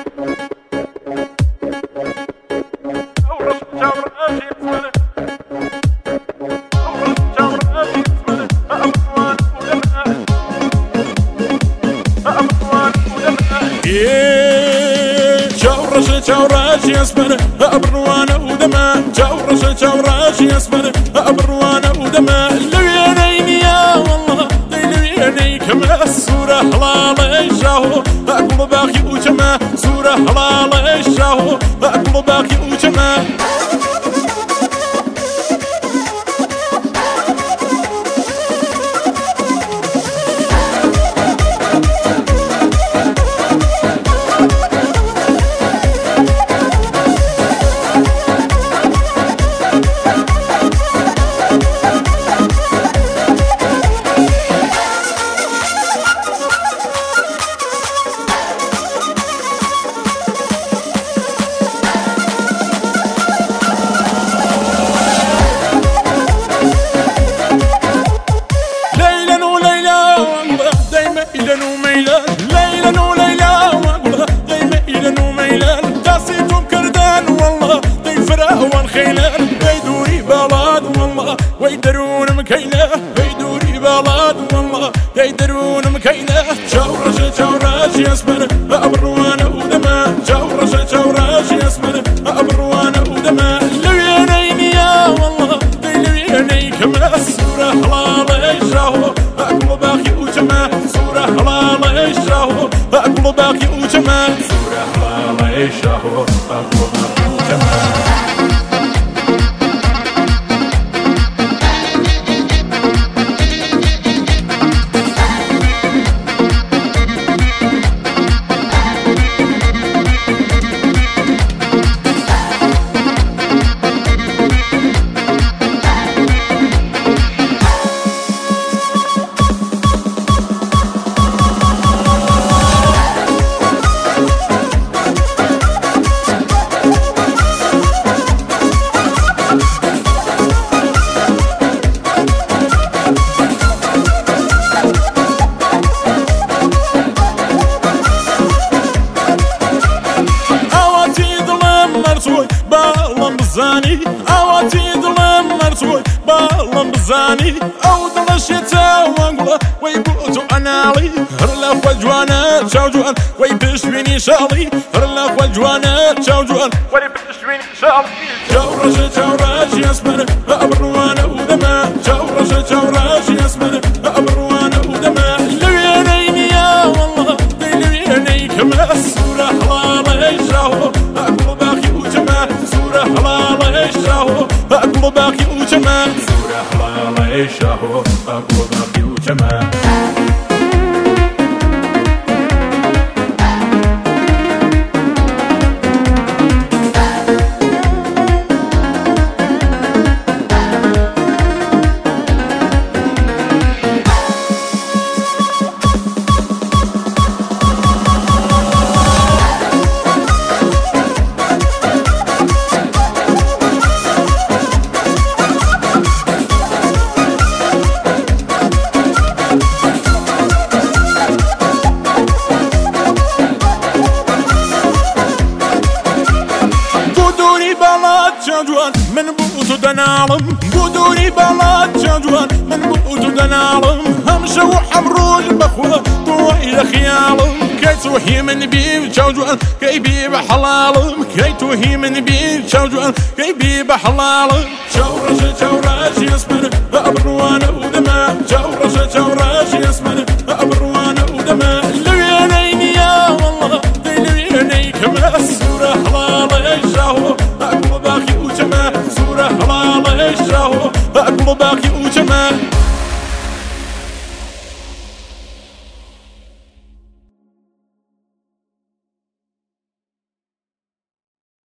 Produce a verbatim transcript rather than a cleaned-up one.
جورج يسمر أبروانه ودماء جورج جورج يسمر أبروانه ودماء لوينين يا والله لويني كما السورة حلال الشاهو أقل باقي وجماء سورة حلال الشاهو أقل باقي وجماء ويدرون مكينة ويدوري بلاد والله يدرون مكينة جورج جورج يسمر أبروانه ودماء جورج جورج يسمر أبروانه ودماء لوينين يا والله لويني كما السورة حلال الشاهو أقل باقي وجماء سورة حلال الشاهو أقل باقي وجماء سورة حلال الشاهو أقل باقي وجماء بالله بزاني اواتي ظلم مرسوي بالله بزاني او ضل الشتاء ونقول ويبوتو انالي هرلا فجوانا شوجوان ويبشويني شالي هرلا فجوانا شوجوان ويبشويني شالي جورج جورج يسمر ابروانه ودماء جورج جورج يسمر ابروانه ودماء لوينين يا والله لويني كما السورة حلال الشاهو أقل باقي وجماء سورة حلال الشاهو أقل باقي وجماء سورة حلال الشاهو أقل باقي وجماء جوان من بوتو دنالم بودوري بلاد جوان من بوتو دنالم همشة وحمروج بخوة طويل خيالم كي توهي من بيب جوان كي بيب حلالم كي توهي من بيب جوان كي بيب حلالم جورج جورج يسمر أبروانه ودماء جورج جورج يسمر أبروانه ودماء لوينين يا والله لويني كما السورة حلال الشاهو أقل باقي وجماء سورة حلال الشاهو أقل باقي